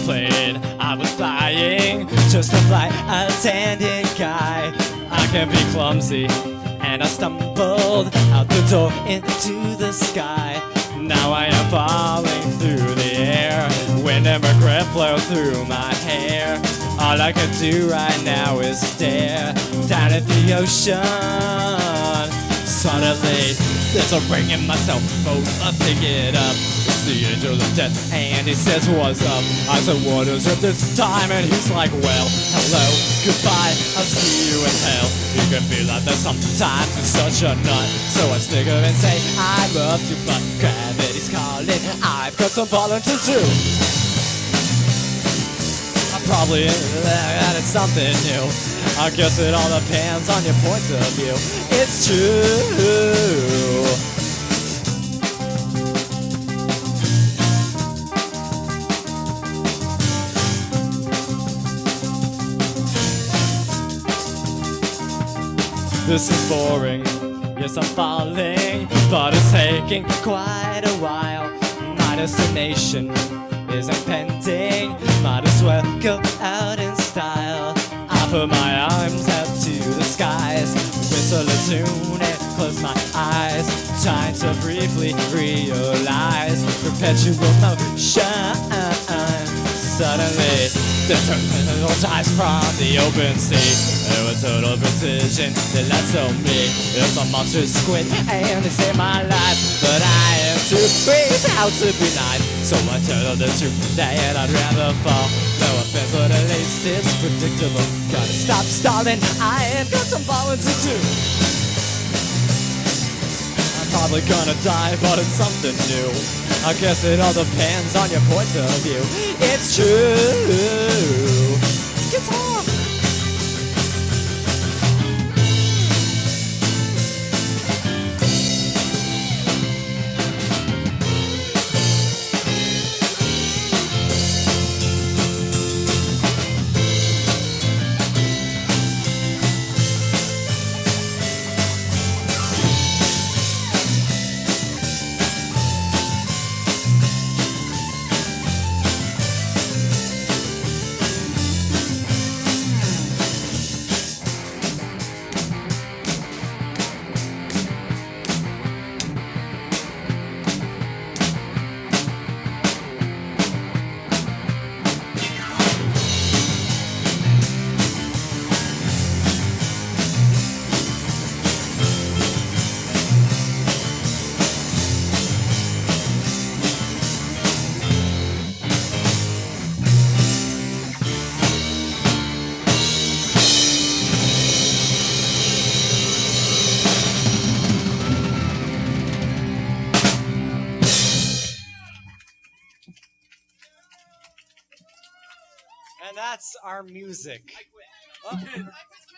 plane. I was flying, just a flight attendant guy. I can be clumsy, and I stumbled out the door into the sky. Now I am falling through the air. Wind and regret blow through my hair. All I can do right now is stare down at the ocean. Suddenly, there's a ring in my cell phone. I pick it up. It's the angel of death, and he says, "What's up?" I said, "What is it this time?" And he's like, "Well, hello, goodbye, I'll see you in hell." You can feel like that sometimes it's such a nut. So I snicker and say, "I love you, but gravity's calling. I've got some falling to do." I probably added something new. I guess it all depends on your point of view. It's true. This is boring, yes I'm falling, but it's taking quite a while. My destination is impending, might as well go out in style. I put my arms out to the skies, whistle a tune and close my eyes, trying to briefly realize perpetual motion. Suddenly, there's a ties from the open sea. With total precision, the lights on me. It's a monster squid and it saved my life, but I am too crazy how to be nice. So I tell the truth that I'd rather fall. No offense, but at least it's predictable. Gotta stop stalling, I have got some falling to do. I'm probably gonna die, but it's something new. I guess it all depends on your point of view. It's true. Guitar. And that's our music. I quit. Okay.